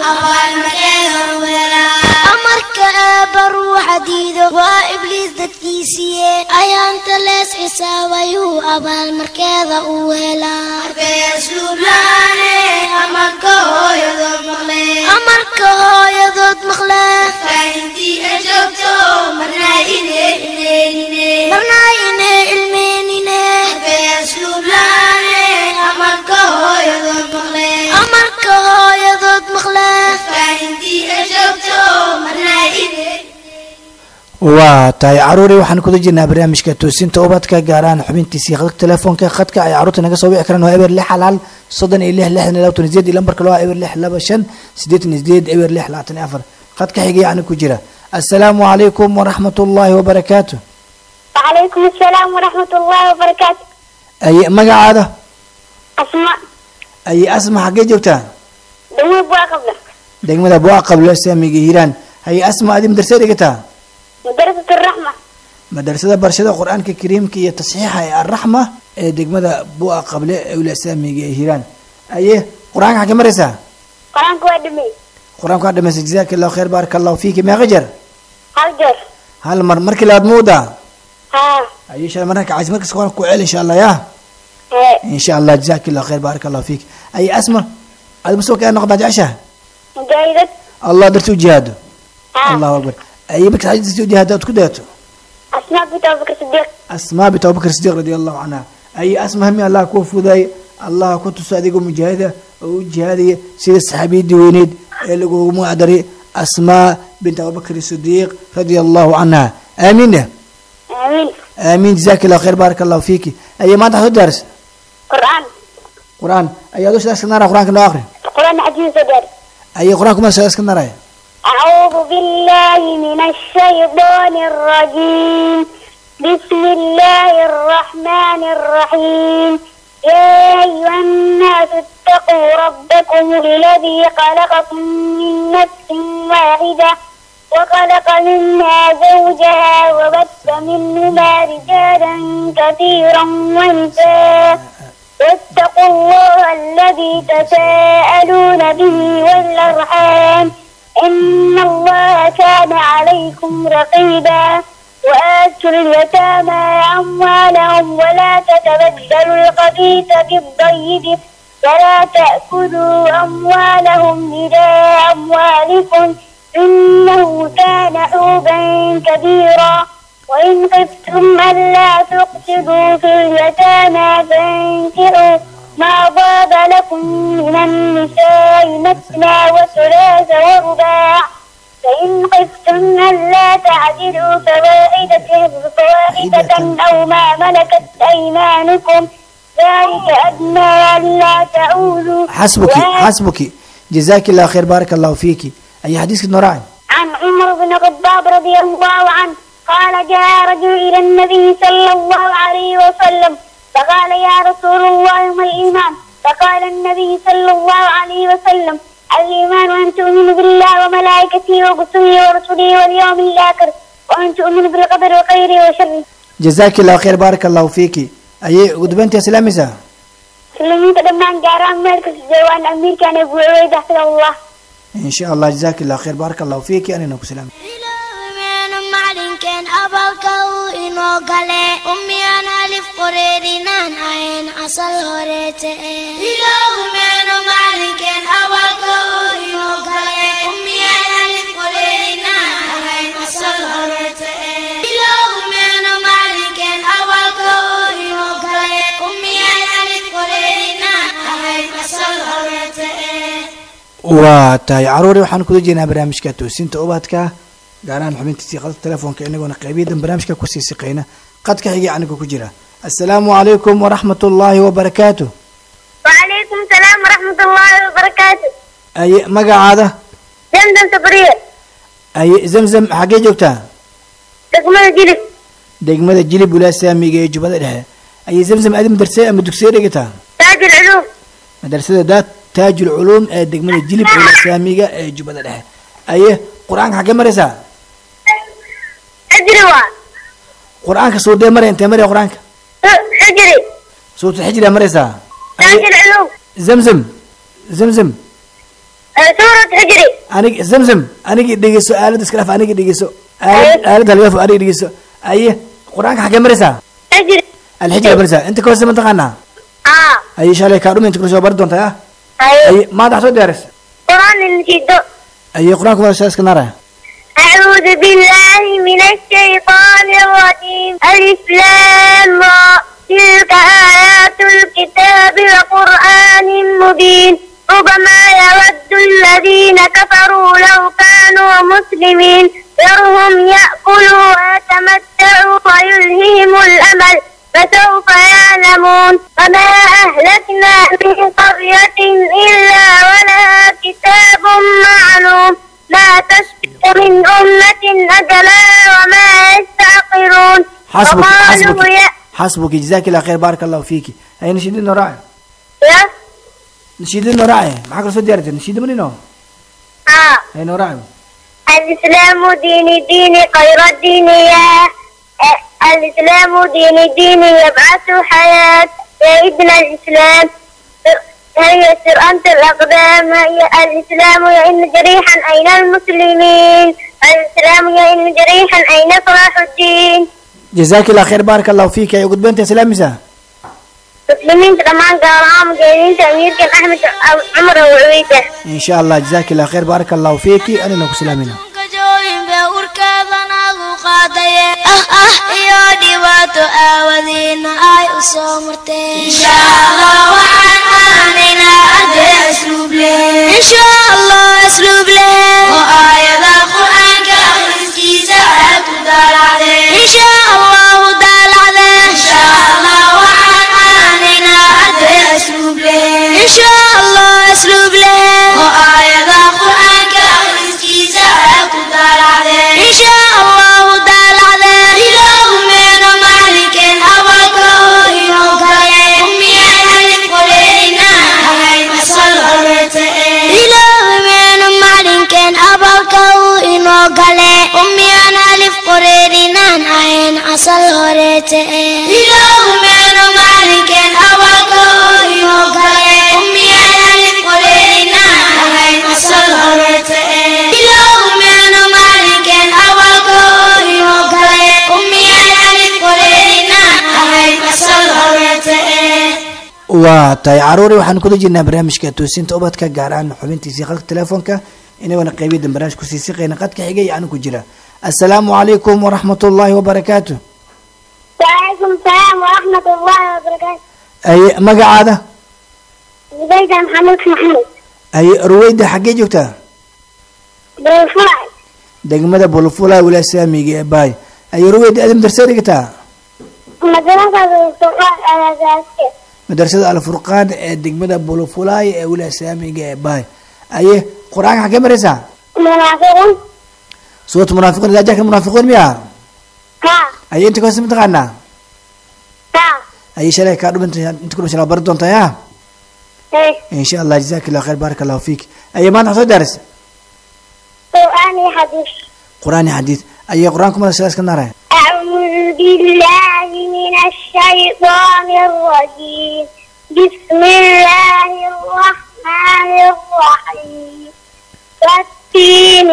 أمرك برو حديده وإبليس دتكيسيه أيان تلس إساويو أبا المركضة أولا أسلوب لاني أمرك هو يضد مخلي أمرك هو يضد مخلي فأنتي أجبتو مرنا إني إليني مرنا إني إلميني أسلوب لاني أمرك هو يضد مخلي أمرك هو يضد مخلي فأنتي أجبتو مرنا إني waa tahay caruuri waxaan ku jirnaa barnaamijka toosinta ubadka gaaraan xubintiisa khadka telefoonka khadka ay caruurta naga soo wici karaan waa eber lix hal soddon iyo lix lixdan iyo laba sideed lambarka loo eber lix laba shan siddeetan iyo sideed eber lix labaatan iyo afar khadka xigay aan ku jira assalaamu calaykum waraxmatullaahi wabarakaatuh وعليكم السلام ورحمة الله وبركاته ay magacaada أسماء ay asma xagee joogtaa دموع بواقبنا degmada buuqa qablo saamiga hiiraan ay asma adii madrasada dhigataa مدرسة الرحمة madrasada barashada quraanka kariimka iyo tasxiixa ee arraxma ee degmada buuqa qable ee ula saamiga ee hiiraan aye quraanka xagee maraysaa قرآن كوادمي quraanka waa dhameysay jazaakallahu khayr barakallahu fiik ma qajar هالجر hal mar markii laad mooda ها aye shay marka caas markii quraanka ku ceel insha Allah ya ها insha Allah jazaakallahu khayr barakallahu fiik ay asma ad musoo ka noqda jaasha مجاهدة Allah dartu jihaad ها Allahu akbar ay markii aad jihaad ku deeto أسماء بنت أبو بكر الصديق أسماء بنت أبو بكر الصديق رضي الله عنها أي أسماء هم الله كوفو ذي الله كنت صادق مجاهدة وجهادية سيد الصحابي ديوينيد اللي مو أدري أسماء بنت أبو بكر الصديق رضي الله عنها آمين آمين آمين جزاك الله خير بارك الله فيك أي ما تحضر درس قرآن قرآن أي أدوش درس كنا قرآن كنا آخر قرآن حديث صدر أي قرآن كما سأس كنا رأي أعوذ أعوذ بالله من الشيطان الرجيم. بسم الله الرحمن الرحيم. يا أيها الناس اتقوا ربكم الذي خلقكم من نفس واحدة وخلق منها زوجها وبث منهما رجالا كثيرا ونساء واتقوا الله الذي تساءلون به والأرحام إن الله كان عليكم رقيبا. وآتوا اليتامى أموالهم ولا تتبدلوا الخبيث بالطيب ولا تأكلوا أموالهم إلى أموالكم إنه كان حوبا كبيرا. وإن خفتم ألا تقسطوا في اليتامى فانكحوا ما طاب لكم من النساء مثنى وثلاث ورباع فإن خفتم ألا تعدلوا فواحدة فواحدة أو ما ملكت أيمانكم ذلك أدنى ألا تعودوا. حسبك حسبك جزاك الله خير بارك الله فيك. أي حديث نوران؟ عن عمر بن الخطاب رضي الله عنه قال جاء رجل إلى النبي صلى الله عليه وسلم فقال يا رسول الله ما الإيمان؟ فقال النبي صلى الله عليه وسلم الإيمان أن تؤمن بالله وملائكته وكتبه ورسله واليوم الآخر وأن تؤمن بالقدر وخيره وشره. جزاك الله خير بارك الله فيك. أي قدبنت يا سلامسة؟ سلمين قدمان جاران مركز جوان أمير كان أبو عبيدة حفظه الله. إن شاء الله جزاك الله خير بارك الله فيك. أنا نبو سلام. كان أباك إنه قال أمي أنا ألف قريرنا عين أصل هريته إله من معلن كان أباك إنه قال أمي أنا ألف قريرنا عين أصل هريته إله من معلن كان أباك إنه قال أمي أنا ألف قريرنا عين أصل هريته. وتاي عروري وحن كل جينا برامج كاتوسين تأوباتك gaaraan xubintiisii qadka telefoonka inagoona qaybiyadan barnaamijka ku sii siqayna qadka xiga aniga ku jira. assalaamu calaykum waraxmatullaahi wabarakaatu. وعليكم السلام ورحمة الله وبركاته. ay magacaada? زمزم صبرية. ay zamzam xagee joogtaa? degmada jilib. degmada jilib wilaaya saamiga ee jubbada dhexe. ay zamzam aad madrasay ama dugsiye dhigataa? taajul culuum. madrasada daad taajul culuum ee degmada jilib wilaaya saamiga ee jubbada dhexe. ay quraanka xagee maraysaa? حجري وا quraanka soo dee maray intee maray quraanka? حجري soo xijri maraysaa? تاج العلوم. zamzam zamzam سورة حجري. aniga zamzam aniga dhegeyso aalad iska dhaaf aniga dhegeyso aalad aalad halgaaf aniga dhegeyso. aye quraanka xagee maraysaa? حجري. alxijri maraysaa inta ka hoose ma taqaanaa? اه aye shalay ka dhumin inta ku soo bar doontaa ah. اي aye maanta soo diyaaris? قرآن النشيدو. aye quraanka waa shaas kanara. أعوذ بالله من الشيطان الرجيم. ألف لام را تلك آيات الكتاب وقرآن مبين ربما يود الذين كفروا لو كانوا مسلمين ذرهم يأكلوا ويتمتعوا ويلههم الأمل فسوف يعلمون وما أهلكنا من قرية إلا ولها كتاب معلوم لا تسبق من أمة أجلا وما يستعقلون. حسبك حسبك يا حسبك جزاك الله خير بارك الله فيك. أي نشيد إنه راعي يا نشيد إنه راعي معك رسول ديارتي نشيد منه آه أي إنه راعي. الإسلام ديني ديني خير الدين يا آه، الإسلام ديني ديني يبعث حياة يا ابن الإسلام يسر أنت الأقدام يا الإسلام يئن جريحا أين المسلمين الإسلام يئن جريحا أين صلاح الدين. جزاك الله خير بارك الله فيك. يا قد بنت سلام مسا مسلمين كمان قارام جايين تأمير كان أحمد عمر وعويدة إن شاء الله. جزاك الله خير بارك الله فيك. أنا نكو سلامنا إن شاء الله وعناننا أدى أسلوب له إن شاء الله أسلوب له وآية القرآن كأخرسكي ساعات دال عليه إن شاء الله دال عليه إن شاء الله وعناننا أدى أسلوب له إن شاء الله أسلوب له وآية القرآن كأخرسكي ساعات asal horeete ilaahumeeno maalinken awalkooyo gale ummiyaan alif qoreyna ahayn asal horeete ilaahumeeno maalinken awalkooyo gale ummiyaan alif qoreyna ahayn asal horeete. waa tahay caruuri waxaan kula jirnaa barnaamijka toosinta ubadka gaar ahaan xubintiisii qadka telefoonka inaguna qeybiyada barnaamij kusii siqeyna qadka xigay anu ku jira. assalaamu calaykum waraxmat ullaahi wabarakaatu. وعليكم السلام ورحمة الله وبركاته. ay magacaada زبيدة محمد محمود ay ruweyda xaggee joogtaa بالفرع degmada bulfula wala saamiga ee baay ay ruweyda aad madrasada dhigtaa مدرسة الفرقان الأساسية madrasada alfurqaan ee degmada bulfula ee wala saamiga ee baay ay quraanka xaggee maraysaa منافقون suurat munaafiqiin ilaa jaaka munaafiqiin miya ها ay inta ka soo taqaanaa ها ay shalay ka dhumantay inta ku shalay bar doontaa ya إيه in sha Allah jazakallahu khair barakallahu fiik ay ma naxo daris قرآن حديث. quraan hadith ay quraanku ma salaas ka naray أعوذ بالله من الشيطان الرجيم بسم الله الرحمن الرحيم والتين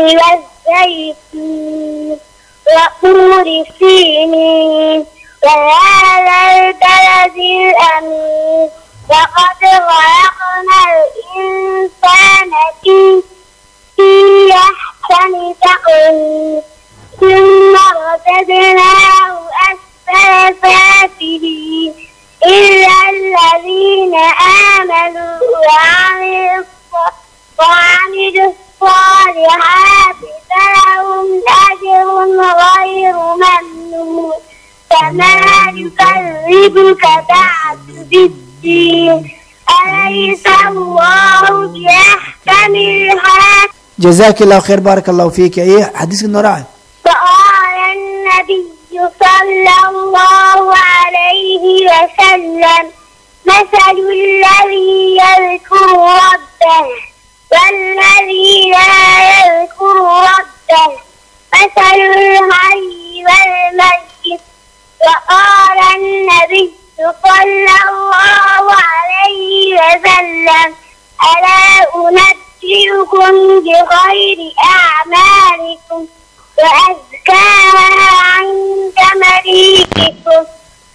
والزيتون وطور سينين وهذا البلد الأمين لقد خلقنا الإنسان في في أحسن تقويم ثم رددناه أسفل سافلين إلا الذين آمنوا وعملوا الص- وعملوا الصالحات فلهم أجر غير ممنون فما يكذبك بعد بالدين أليس الله بأحكم الحاكمين. jazakallahu khair barakallahu fiik ay hadith nora فقال النبي صلى الله عليه وسلم مثل الذي يذكر ربه والذي لا يذكر ربه مثل الحي والميت. وقال النبي صلى الله عليه وسلم ألا أنبئكم بخير أعمالكم وأزكاها عند مليككم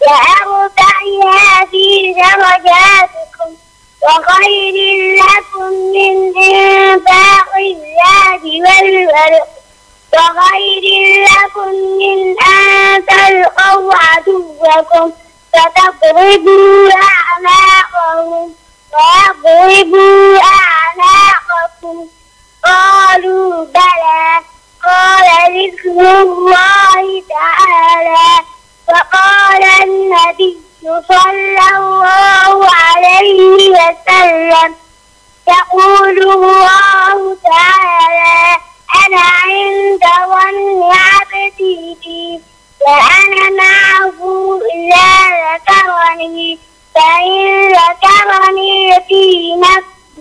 وأرفعها في درجاتكم وخير لكم من إنفاق الزاد والورق وخير لكم من أن تلقوا عدوكم فتضربوا أعناقهم ويضربوا أعناقكم. قالوا بلى قال ذكر الله تعالى. فقال النبي صلى الله عليه وسلم يقول الله تعالى أنا عند ظن عبدي بي وأنا معه إذا ذكرني فإن ذكرني في نفسي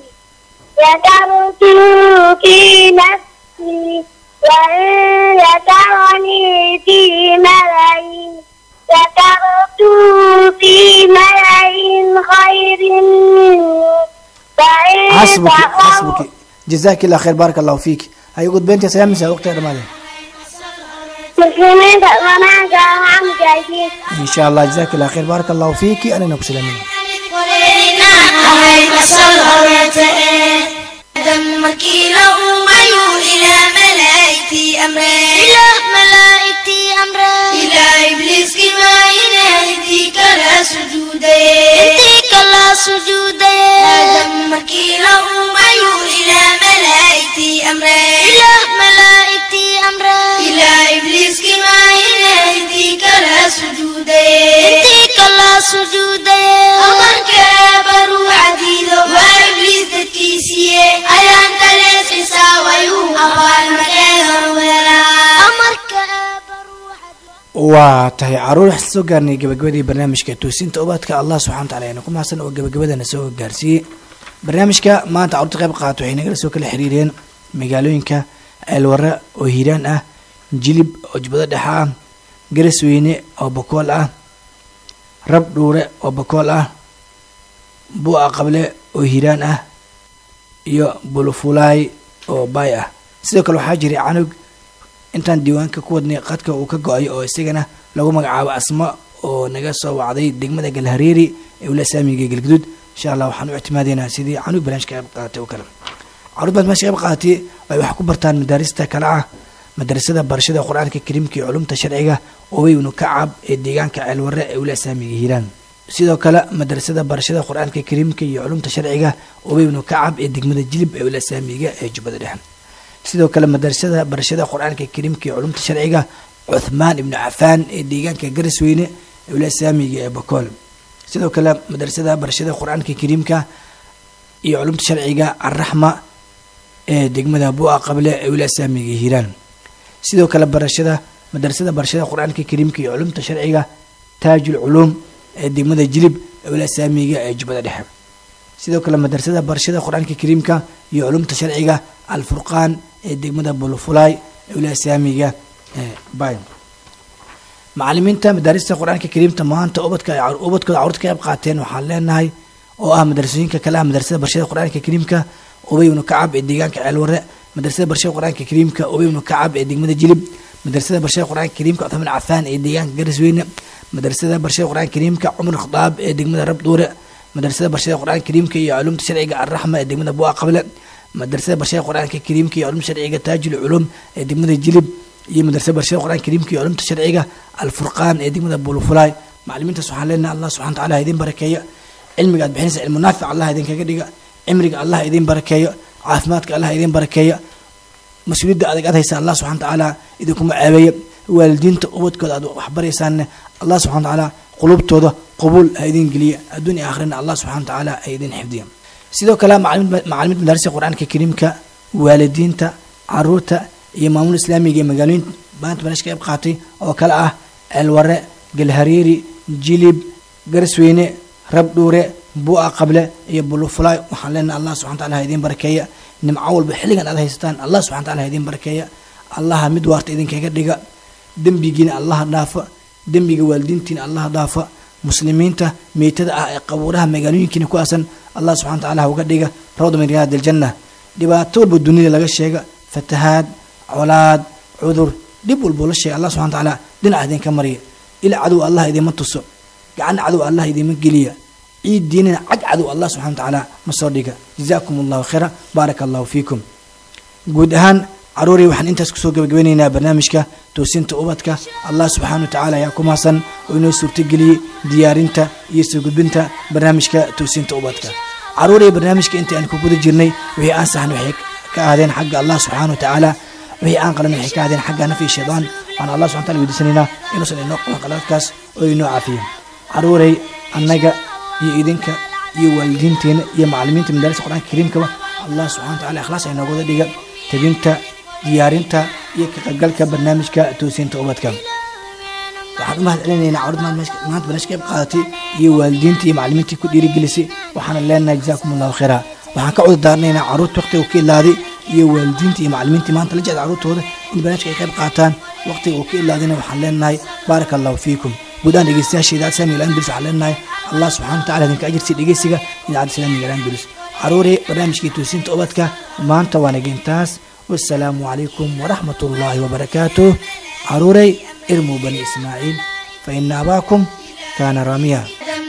ذكرته في نفسي وإن ذكرني في ملأ ذكرته في ملأ خير منه. فإن حسبك تقوا- حسبك jazakallahu khair barakallahu fiik ay ugu beenta salaamisa waqtiga dhamaade مسلمين تأمنا جامعة مجاهدين. in sha Allah jazakallahu khair barakallahu fiik anina ku salaamin qoreyna ahayn asal horeete damarkii la uumayu ilaa malaa'igtii amreen ilaah malaa'igtii amreen ilaa ibliiskii maayinee intii kala sujuudaye intii kala sujuudaye damarkii la uumayu ilaa malaa'igtii amreen ilaah malaa'igtii amreen ilaa ibliiskii maayinee intii kala sujuudaye intii kala sujuudaye amarka baruu cadiido waa ibliis dadkiisiiye ayaan kalees xisaawayu abaan makeedan weelaa amarka baruu cadiido. waa tahay caruur waxaan soo gaarnay gabagabadii barnaamijka toosinta ubadka allah subxana wa taala ayna ku mahadsan oo gabagabadana soo gaarsiiyey barnaamijka maanta caruurta qayb qaata waxay nagala soo kala xiriireen magaalooyinka ceelwarre oo hiiraan ah jilib oo jubbada dhexe ah garasweyne oo bakool ah rab dhuure oo bakool ah bu'a qable oo hiiraan ah iyo bulufulaay oo baay ah sidoo kale waxaa jiray canug intaan diiwaanka ku wadnay qadka uu ka go-ay oo isagana lagu magacaabo asma oo naga soo wacday degmada galhareeri ee ula saamiga galgudud insha allah waxaan u ictimaadeynaa sidii canug barnaamijka qayb qaatay oo kale caruur baad meesha qayb qaatay ay wax ku bartaan madaarista kale ah madrasada barashada qur-aanka kariimka iyo culumta sharciga Ubay ibn Kacab ee deegaanka Ceelwarre ee ula saamiga Hiiraan sidoo kale madrasada barashada qur-aanka kariimka iyo culumta sharciga Ubay ibn Kacab ee degmada Jilib ee ula saamiga ee Jubbada Dhexe sidoo kale madrasada barashada qur-aanka kariimka iyo culumta sharciga Uthman ibn Affan ee deegaanka Garisweyne ee ula saamiga ee Bakool sidoo kale madrasada barashada qur-aanka kariimka iyo culumta sharciga Ar-Rahma ee degmada Bu'a Qable ee ula saamiga Hiiraan sidoo kale barashada madrasada barashada qur-aanka kariimka iyo culumta sharciga Taajul Ulum ee degmada Jilib ee ula saamiga ee Jubbada Dhexe sidoo kale madrasada barashada qur-aanka kariimka iyo culumta sharciga Al-Furqaan ee degmada Bulufulaay ee ula saamiga ee Baay macallimiinta madarista qur-aanka kariimta maanta ubadka ay ubadkooda carruurta ka qayb qaateen waxaan leenahay oo ah madrasooyinka kale ah madrasada barashada qur-aanka kariimka Ubay ibn Kacab ee deegaanka Ceelwarre madrasada barashada qur-aanka kariimka Ubay ibn Kacab ee degmada Jilib madrasada barashada qur-aanka kariimka Uthman Affan ee deegaanka Garisweyne madrasada barashada qur-aanka kariimka Umar Khadaab ee degmada Rabduure madrasada barashada qur-aanka kariimka iyo culumta sharciga Ar-Rahma ee degmada Bu'a Qable madrasada barashada qur-aanka kariimka iyo culumta sharciga Taajul Ulum ee degmada Jilib iyo madrasada barashada qur-aanka kariimka iyo culumta sharciga Al-Furqaan ee degmada Bulufulaay macallimiintaas waxaan leenahay Allah subhanahu wa ta'ala idin barakeeyo cilmiga aad bixinaysa cilmu naafic Allah idin kaga dhiga cimriga Allah idin barakeeyo caafimaadka Allah idin barakeeyo mas'uuliyadda adag aad haysa Allah subhanahu wa ta'ala idinkuma caabeeyo waalidiinta ubadkooda aad wax baraysaan Allah subhanahu wa ta'ala qulubtooda qabuul idin geliya adduun iyo aakhirana Allah subhanahu wa ta'ala idin xifdiyo sidoo kale macallimiinta madarasa qur-aanka kariimka waalidiinta caruurta iyo maamul islaamiga ee magaalooyinka baanta banash ka qayb qaatay oo kala ah Ceelwarre Galhareeri Jilib Garisweyne Rabduure Bu'a Qable iyo Bulufulaay waxaan leenahay Allah subhanahu wa ta'ala idin barakeeyo nimco walba xilligan aad haystaan Allah subhanahu wa ta'ala idin barakeeyo Allah mid waarta idin kaga dhiga dambigiina Allah dhaafa dambiga waalidiintiina Allah dhaafa muslimiinta meetada ah ee qabuuraha magaalooyinka ku aasan Allah subhanahu wa ta'ala uga dhiga rawda min riyadil janna dhibaato walba dunida laga sheega fatahaad colaad cudur dib walba la sheega Allah subhanahu wa ta'ala dhinaca idin ka mariya ila cadow Allah idin ma tuso gacan cadow Allah idin ma geliya ciidina cag cadow Allah subhanahu wa ta'ala ma soo dhiga jazaakumullahu khayra barakallahu fiikum guud ahaan caruuri waxaan intaas ku soo gabagabeynaynaa barnaamijka toosinta ubadka Allah subhanahu wa ta'ala yaa ku maasan oo inoo suurtageliyay diyaarinta iyo soo gudbinta barnaamijka toosinta ubadka caruuri barnaamijka inta aan ku guda jirnay wixii aan saxan waxay ka aadeen xagga Allah subhanahu wa ta'ala wixii aan qalan waxay ka aadeen xagga nafi shaydaan aan Allah subhanahu wa ta'ala weydiisanaynaa inuu san inoo qalan qaladkaas oo inoo caafiyo caruuri annaga iyo idinka iyo waalidiinteena iyo macallimiinta madarasa qur-aanka kariimka Allah subhanahu wa ta'ala ikhlaas ay nooga dhiga tabinta diyaarinta iyo ka qaybgalka barnaamijka toosinta ubadka waxaan u mahadcelinaynaa caruurta maanta barnaamijka qayb qaadatay iyo waalidiinta iyo macallimiintii ku dhiirigelisay waxaan leenahay jazaakumullahu khayra waxaan ka cod daarnaynaa caruurta waqtiga uu ka ilaaday iyo waalidiinta iyo macallimiintii maanta la jecel caruurtooda in barnaamijka ay qayb qaataan waqtiga uu ka ilaadayna waxaan leenahay barakallahu fiikum guudaan dhegeystayaasha idaacadda Islaamiga Al-Andalus waxaan leenahay Allah subhanahu wa ta'ala idinka ajirsi dhegeysiga idaacadda Islaamiga Al-Andalus caruuri barnaamijkii toosinta ubadka maanta waa nagintaas والسلام عليكم ورحمة الله وبركاته عروري ارموا بني إسماعيل فإن أباكم كان راميا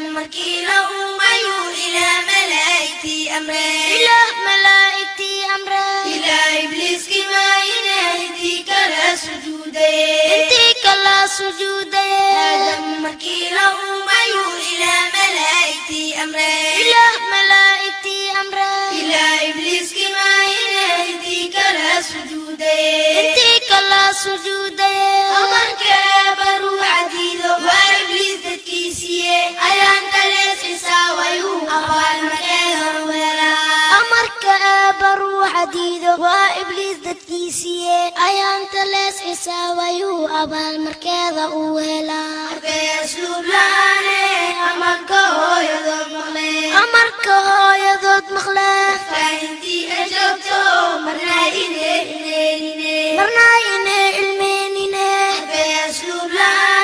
إلى ملائكتي أمري إلى ملائكتي أمري إلى إبليس كما ينهدي كلا سجودي انتي كلا سجودي دمك له إلى ملائكتي أمري إلى ملائكتي أمري إلى إبليس كما ينهدي كلا سجودي انتي كلا سجودي أمرك برو عديدو وإبليس تكيسيه أيان تلس إساويو أبال مكان ولا أمرك برو عديدو وإبليس تكيسيه أيان تلس إساويو أبال مكان ولا أركي أسلوب لاني أمرك هو يضد مغلي أمرك هو يضد مغلي فأنتي أجبتو مرنا إني إني إني مرنا إني إلمين إني أركي أسلوب لاني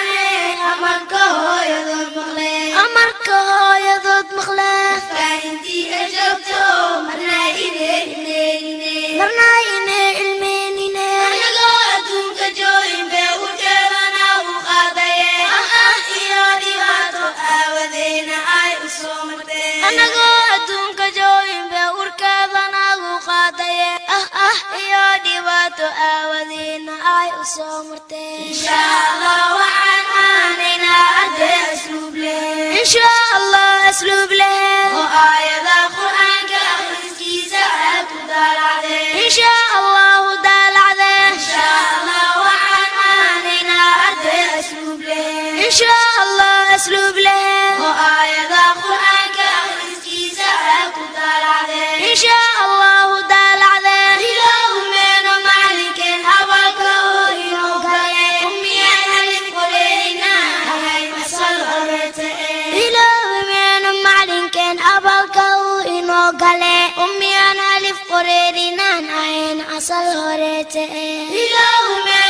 ah iyo dhibaato aawadeena ay u soo marteen insha Allah waxaan aanaynaa arday asluub leh insha Allah asluub leh oo aayada quraanka akhriskiisa aad u daalacdeen insha Allah daalacdeen insha Allah waxaan aanaynaa arday asluub leh insha Allah asluub leh oo aayada quraanka akhriskiisa aad u daalacdeen insha Allah daalacdeen ilaahumeena macallinkeen abalka oo inoo galay ummiyaan alif qoreyna ahay asal horete ilaahumeena macallinkeen abalka oo inoo galay ummiyaan alif qoreyna ahay asal horete ilaahumeena